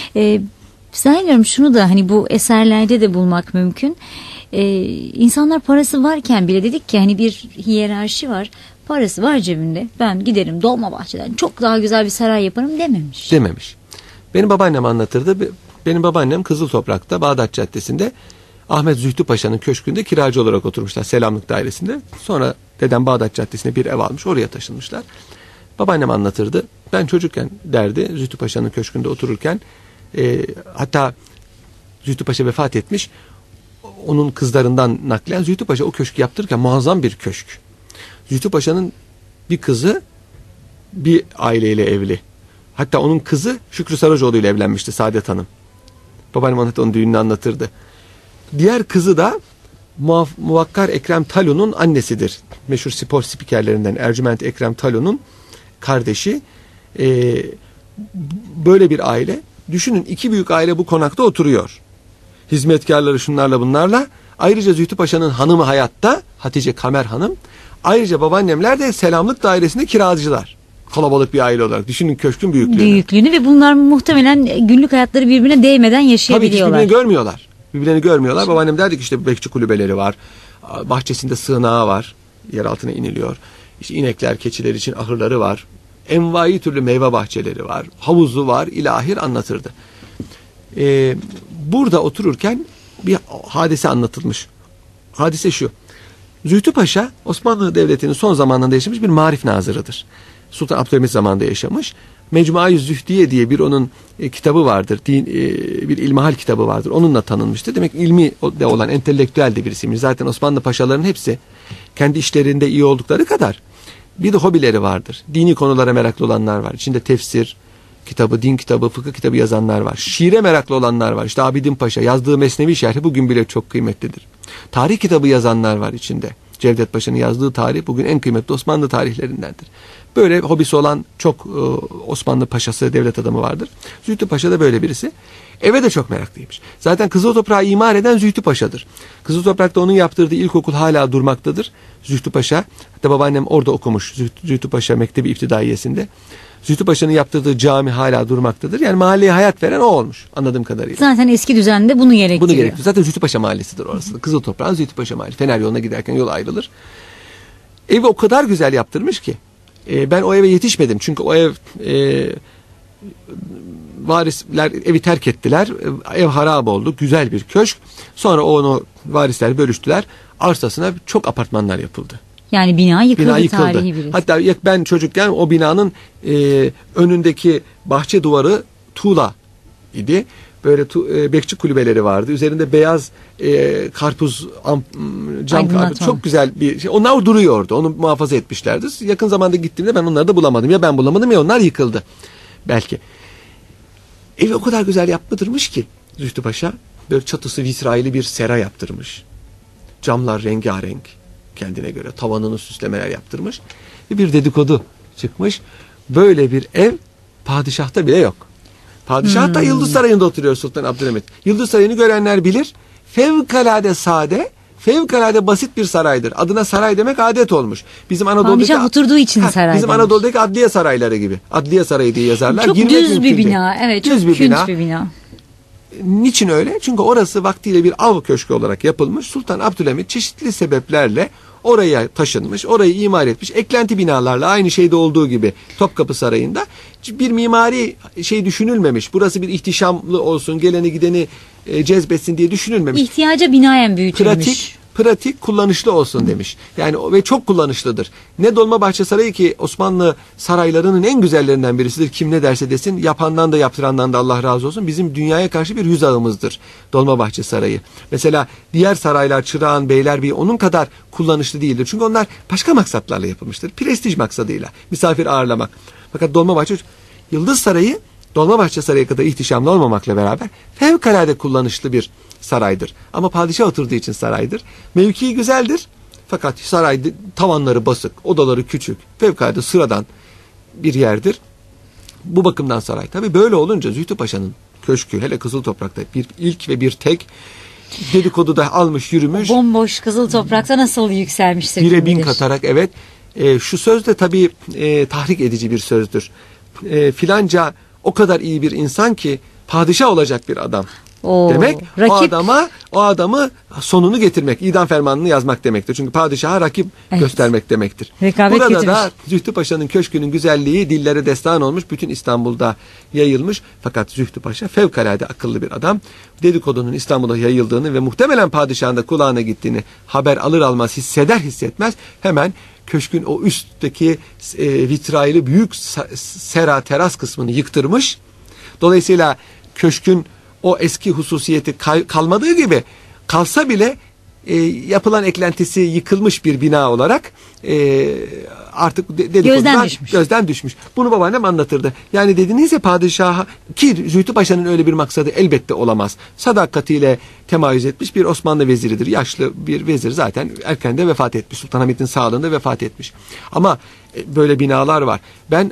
S1: Zannediyorum şunu da hani bu eserlerde de bulmak mümkün. İnsanlar parası varken bile dedik ki hani bir hiyerarşi var. Parası var cebimde. Ben giderim Dolmabahçe'den çok daha güzel bir saray yaparım dememiş.
S2: Dememiş. Benim babaannem anlatırdı. Benim babaannem Kızıltoprak'ta Bağdat Caddesi'nde Ahmet Zühtü Paşa'nın köşkünde kiracı olarak oturmuşlar Selamlık Dairesi'nde. Sonra dedem Bağdat Caddesi'ne bir ev almış, oraya taşınmışlar. Babaannem anlatırdı. Ben çocukken derdi Zühtü Paşa'nın köşkünde otururken hatta Zühtü Paşa vefat etmiş. Onun kızlarından naklen Zühtü Paşa o köşkü yaptırırken muazzam bir köşk. Zühtü Paşa'nın bir kızı bir aileyle evli. Hatta onun kızı Şükrü Saracoğlu ile evlenmişti, Saadet Hanım. Babaannem onun düğününü anlatırdı. Diğer kızı da Muvakkar Ekrem Talo'nun annesidir. Meşhur spor spikerlerinden Ercüment Ekrem Talo'nun kardeşi. Böyle bir aile. Düşünün, iki büyük aile bu konakta oturuyor. Hizmetkarları şunlarla bunlarla. Ayrıca Zühtü Paşa'nın hanımı hayatta, Hatice Kamer Hanım. Ayrıca babaannemler de Selamlık Dairesi'nde kiracılar. Kalabalık bir aile olarak. Düşünün köşkün büyüklüğünü. Ve bunlar muhtemelen günlük hayatları birbirine değmeden yaşayabiliyorlar.
S1: Tabii
S2: hiç birbirlerini görmüyorlar. Babaannem derdi ki işte bekçi kulübeleri var. Bahçesinde sığınağı var. Yer altına iniliyor. İşte inekler, keçiler için ahırları var. Envai türlü meyve bahçeleri var. Havuzu var. İlahir anlatırdı. Burada otururken bir hadise anlatılmış. Hadise şu. Zühtü Paşa Osmanlı Devleti'nin son zamanlarında yaşamış bir marif nazırıdır. Sultan Abdülhamit zamanında yaşamış. Mecmua-i Zühdiye diye bir onun kitabı vardır. Bir ilmihal kitabı vardır. Onunla tanınmıştır. Demek ilmi de olan entelektüel de birisiymiş. Zaten Osmanlı paşaların hepsi kendi işlerinde iyi oldukları kadar bir de hobileri vardır. Dini konulara meraklı olanlar var. İçinde tefsir kitabı, din kitabı, fıkıh kitabı yazanlar var. Şiire meraklı olanlar var. İşte Abidin Paşa yazdığı Mesnevi şerhi bugün bile çok kıymetlidir. Tarih kitabı yazanlar var içinde. Cevdet Paşa'nın yazdığı tarih bugün en kıymetli Osmanlı tarihlerindendir. Böyle hobisi olan çok Osmanlı paşası, devlet adamı vardır. Zühtü Paşa da böyle birisi. Eve de çok meraklıymış. Zaten Kızıltoprağı imar eden Zühtü Paşa'dır. Kızıltoprak'ta onun yaptırdığı ilkokul hala durmaktadır. Zühtü Paşa, hatta babaannem orada okumuş. Zühtü Paşa Mektebi İptidaiyesi'nde. Zühtü Paşa'nın yaptırdığı cami hala durmaktadır. Yani mahalleye hayat veren o olmuş anladığım kadarıyla.
S1: Zaten eski düzende bunu gerektiriyor.
S2: Zaten Zühtü Paşa Mahallesi'dir orası. Kızıltoprağın Zühtü Paşa Mahallesi. Fener yoluna giderken yol ayrılır. Evi o kadar güzel yaptırmış ki. Ben o eve yetişmedim. Çünkü o ev varisler evi terk ettiler. Ev harap oldu. Güzel bir köşk. Sonra onu varisler bölüştüler. Arsasına çok apartmanlar yapıldı.
S1: Yani bina yıkıldı. Tarihi birisi.
S2: Hatta ben çocukken o binanın önündeki bahçe duvarı tuğla idi. Böyle bekçi kulübeleri vardı. Üzerinde beyaz karpuz cam karpuz. Çok güzel bir şey. Onlar duruyordu. Onu muhafaza etmişlerdi. Yakın zamanda gittiğimde ben onları da bulamadım. Ya ben bulamadım ya onlar yıkıldı. Belki. Evi o kadar güzel yaptırmış ki Zühtü Paşa böyle çatısı vitraylı bir sera yaptırmış. Camlar rengarenk kendine göre. Tavanını süslemeler yaptırmış. Ve bir dedikodu çıkmış. Böyle bir ev padişahta bile yok. Padişah da Yıldız Sarayı'nda oturuyor Sultan Abdülhamit. Yıldız Sarayı'nı görenler bilir. Fevkalade sade, fevkalade basit bir saraydır. Adına saray demek adet olmuş. Bizim Anadolu'daki
S1: padişah oturduğu için saray.
S2: Bizim demiş. Anadolu'daki adliye sarayları gibi. Adliye sarayı diye yazarlar.
S1: Çok düz bir bina. Evet, çok künç bir bina.
S2: Niçin öyle? Çünkü orası vaktiyle bir av köşkü olarak yapılmış. Sultan Abdülhamit çeşitli sebeplerle oraya taşınmış, orayı imar etmiş. Eklenti binalarla aynı şeyde olduğu gibi Topkapı Sarayı'nda bir mimari şey düşünülmemiş. Burası bir ihtişamlı olsun, geleni gideni cezbetsin diye düşünülmemiş.
S1: İhtiyaca binaen büyütülmüş.
S2: Pratik, kullanışlı olsun demiş. Yani ve çok kullanışlıdır. Ne Dolmabahçe Sarayı ki Osmanlı saraylarının en güzellerinden birisidir. Kim ne derse desin, yapandan da yaptırandan da Allah razı olsun. Bizim dünyaya karşı bir yüz ağımızdır Dolmabahçe Sarayı. Mesela diğer saraylar, Çırağan, Beylerbeyi onun kadar kullanışlı değildir. Çünkü onlar başka maksatlarla yapılmıştır. Prestij maksadıyla, misafir ağırlamak. Fakat Yıldız Sarayı Dolmabahçe Sarayı kadar ihtişamlı olmamakla beraber fevkalade kullanışlı bir saraydır. Ama padişah oturduğu için saraydır. Mevkii güzeldir. Fakat saray tavanları basık, odaları küçük, fevkalade sıradan bir yerdir. Bu bakımdan saray. Tabii böyle olunca Zühtü Paşa'nın köşkü, hele Kızıltoprak'ta bir ilk ve bir tek dedikodu da almış yürümüş.
S1: Bomboş Kızıltoprak'ta nasıl yükselmiştir?
S2: 1'e 1000 katarak, evet. Şu söz de tabii tahrik edici bir sözdür. Filanca o kadar iyi bir insan ki padişah olacak bir adam. Demek
S1: rakip.
S2: o adamı sonunu getirmek, idam fermanını yazmak demektir. Çünkü padişaha rakip göstermek demektir.
S1: Rekabet
S2: Burada
S1: getirmiş.
S2: da Zühtü Paşa'nın köşkünün güzelliği dillere destan olmuş, bütün İstanbul'da yayılmış. Fakat Zühtü Paşa fevkalade akıllı bir adam. Dedikodunun İstanbul'a yayıldığını ve muhtemelen padişahın da kulağına gittiğini haber alır almaz hisseder hissetmez hemen köşkün o üstteki vitraylı büyük sera teras kısmını yıktırmış. Dolayısıyla köşkün o eski hususiyeti kalmadığı gibi kalsa bile yapılan eklentisi yıkılmış bir bina olarak artık gözden düşmüş. Bunu babaannem anlatırdı. Yani dediniz ya padişaha, ki Zühtü Paşa'nın öyle bir maksadı elbette olamaz. Sadakatiyle temayüz etmiş bir Osmanlı veziridir. Yaşlı bir vezir, zaten erken de vefat etmiş. Sultanahmet'in sağlığında vefat etmiş. Ama böyle binalar var. Ben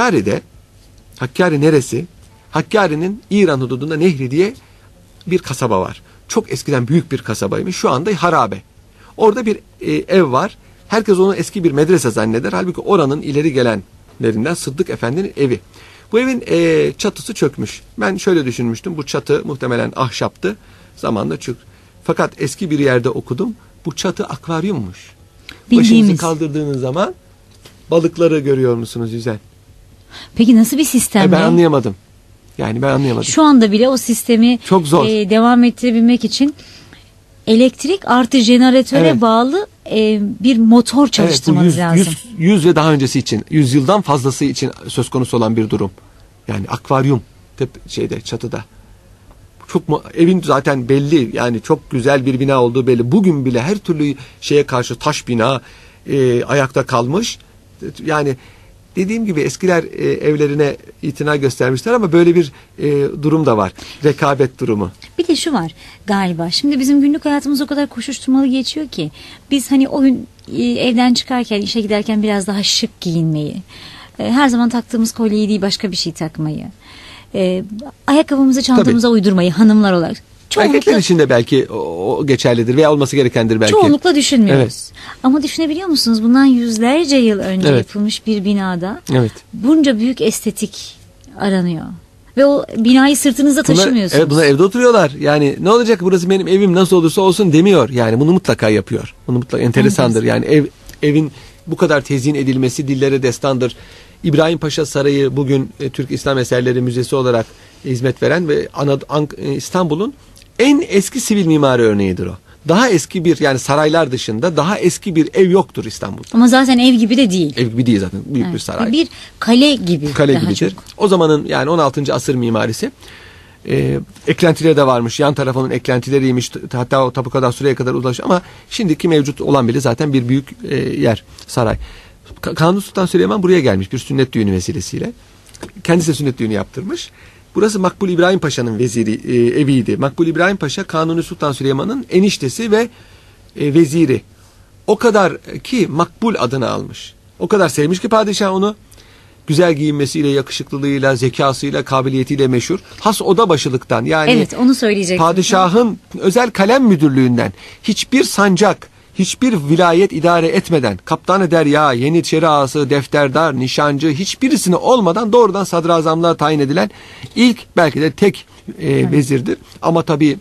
S2: Hakkari neresi? Hakkari'nin İran hududunda Nehri diye bir kasaba var. Çok eskiden büyük bir kasabaymış. Şu anda harabe. Orada bir ev var. Herkes onu eski bir medrese zanneder. Halbuki oranın ileri gelenlerinden Sıddık Efendi'nin evi. Bu evin çatısı çökmüş. Ben şöyle düşünmüştüm. Bu çatı muhtemelen ahşaptı. Zamanla çöktü. Fakat eski bir yerde okudum. Bu çatı akvaryummuş. Başınızı kaldırdığınız zaman balıkları görüyor musunuz yüzen?
S1: Peki nasıl bir sistem?
S2: Ben anlayamadım. Yani ben anlayamadım.
S1: Şu anda bile o sistemi
S2: çok zor.
S1: Devam ettirebilmek için elektrik artı jeneratöre bağlı bir motor çalıştırmanız lazım.
S2: 100 ve daha öncesi için, 100 yıldan fazlası için söz konusu olan bir durum. Yani akvaryum çatıda. Evin zaten belli, yani çok güzel bir bina olduğu belli. Bugün bile her türlü şeye karşı taş bina ayakta kalmış. Yani dediğim gibi eskiler evlerine itina göstermişler ama böyle bir durum da var. Rekabet durumu.
S1: Bir de şu var galiba. Şimdi bizim günlük hayatımız o kadar koşuşturmalı geçiyor ki biz hani o gün evden çıkarken, işe giderken biraz daha şık giyinmeyi, her zaman taktığımız kolyeyi değil başka bir şey takmayı, ayakkabımızı çantamıza uydurmayı hanımlar olarak.
S2: Erkekler için de belki o geçerlidir veya olması gerekendir belki.
S1: Çoğunlukla düşünmüyoruz. Ama düşünebiliyor musunuz? Bundan yüzlerce yıl önce yapılmış bir binada bunca büyük estetik aranıyor. Ve o binayı sırtınızda taşımıyorsunuz.
S2: Bunlar evde oturuyorlar. Yani ne olacak, burası benim evim, nasıl olursa olsun demiyor. Yani bunu mutlaka yapıyor. Bunu mutlaka enteresandır. Yani evin bu kadar tezyin edilmesi dillere destandır. İbrahim Paşa Sarayı bugün Türk İslam Eserleri Müzesi olarak hizmet veren ve İstanbul'un en eski sivil mimari örneğidir o. Daha eski bir, yani saraylar dışında daha eski bir ev yoktur İstanbul'da.
S1: Ama zaten ev gibi de değil.
S2: Ev gibi değil zaten. Büyük bir saray.
S1: Bir kale gibi.
S2: Kale gibidir. Çok. O zamanın yani 16. asır mimarisi. Eklentileri de varmış. Yan tarafının eklentileriymiş. Hatta o tapu kadar süreye kadar ulaşmış. Ama şimdiki mevcut olan bile zaten bir büyük yer, saray. Kanuni Sultan Süleyman buraya gelmiş bir sünnet düğünü vesilesiyle. Kendisi de sünnet düğünü yaptırmış. Burası Makbul İbrahim Paşa'nın eviydi. Makbul İbrahim Paşa Kanuni Sultan Süleyman'ın eniştesi ve veziri. O kadar ki Makbul adını almış. O kadar sevmiş ki padişah onu. Güzel giyinmesiyle, yakışıklılığıyla, zekasıyla, kabiliyetiyle meşhur. Has odabaşılıktan, yani
S1: onu söyleyecektim.
S2: Padişahın özel kalem müdürlüğünden hiçbir sancak, hiçbir vilayet idare etmeden, kaptanı derya, yeniçeri ağası, defterdar, nişancı hiçbirisini olmadan doğrudan sadrazamlığa tayin edilen ilk, belki de tek vezirdir. Ama tabii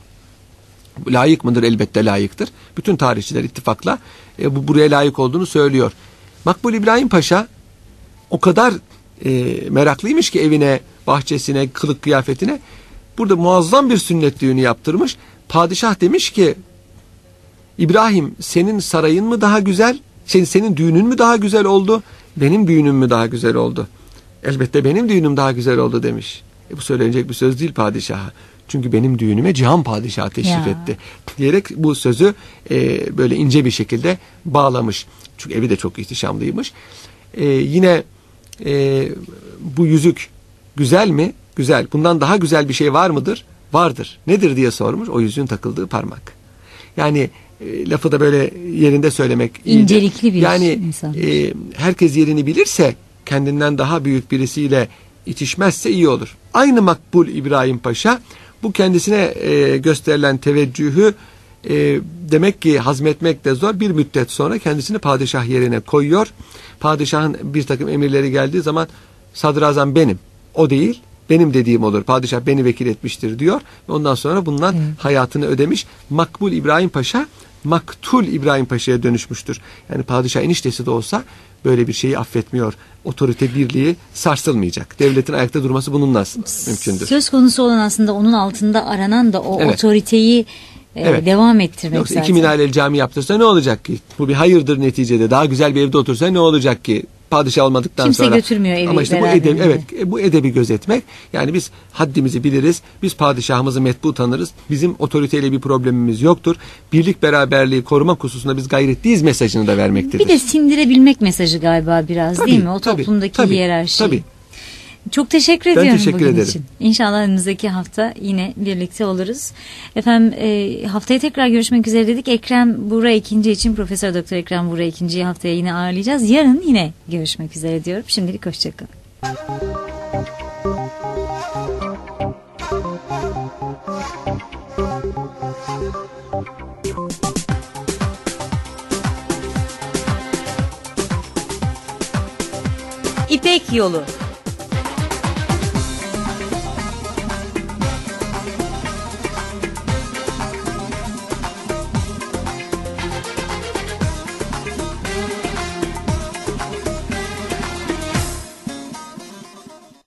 S2: layık mıdır? Elbette layıktır. Bütün tarihçiler ittifakla buraya layık olduğunu söylüyor. Makbul İbrahim Paşa o kadar meraklıymış ki evine, bahçesine, kılık kıyafetine. Burada muazzam bir sünnet düğünü yaptırmış. Padişah demiş ki, İbrahim, senin sarayın mı daha güzel? Senin düğünün mü daha güzel oldu? Benim düğünüm mü daha güzel oldu? Elbette benim düğünüm daha güzel oldu demiş. Bu söylenecek bir söz değil padişaha. Çünkü benim düğünüme Cihan Padişahı teşrif etti. Diyerek bu sözü böyle ince bir şekilde bağlamış. Çünkü evi de çok ihtişamlıymış. Yine bu yüzük güzel mi? Güzel. Bundan daha güzel bir şey var mıdır? Vardır. Nedir diye sormuş. O yüzüğün takıldığı parmak. Yani lafı da böyle yerinde söylemek iyidir.
S1: İncelikli bir insan.
S2: Herkes yerini bilirse, kendinden daha büyük birisiyle itişmezse iyi olur. Aynı Makbul İbrahim Paşa bu kendisine gösterilen teveccühü demek ki hazmetmek de zor. Bir müddet sonra kendisini padişah yerine koyuyor. Padişahın bir takım emirleri geldiği zaman sadrazam benim, o değil, benim dediğim olur. Padişah beni vekil etmiştir diyor. Ondan sonra bundan hayatını ödemiş. Makbul İbrahim Paşa Maktul İbrahim Paşa'ya dönüşmüştür. Yani padişah eniştesi de olsa böyle bir şeyi affetmiyor. Otorite birliği sarsılmayacak. Devletin ayakta durması bununla mümkündür.
S1: Söz konusu olan aslında onun altında aranan da o
S2: Evet.
S1: otoriteyi devam ettirmek
S2: Yoksa
S1: zaten.
S2: 2 minareli cami yaptırsa ne olacak ki? Bu bir hayırdır neticede. Daha güzel bir evde otursa ne olacak ki? Padişah olmadıktan
S1: Kimse
S2: sonra.
S1: götürmüyor evi
S2: Ama işte bu
S1: beraberinde.
S2: edebi, evet, bu edebi gözetmek. Yani biz haddimizi biliriz. Biz padişahımızı metbu tanırız. Bizim otoriteyle bir problemimiz yoktur. Birlik beraberliği korumak hususunda biz gayretliyiz mesajını da vermektedir.
S1: Bir de sindirebilmek mesajı galiba biraz, değil mi? O toplumdaki hiyerarşi.
S2: Tabii.
S1: Çok teşekkür ediyorum
S2: teşekkür
S1: bugün
S2: ederim.
S1: için. İnşallah önümüzdeki hafta yine birlikte oluruz. Efendim haftaya tekrar görüşmek üzere dedik. Ekrem Buğra ikinci için Profesör Doktor Ekrem Buğra ikinciyi haftaya yine ağırlayacağız. Yarın yine görüşmek üzere diyorum. Şimdilik hoşçakalın. İpek Yolu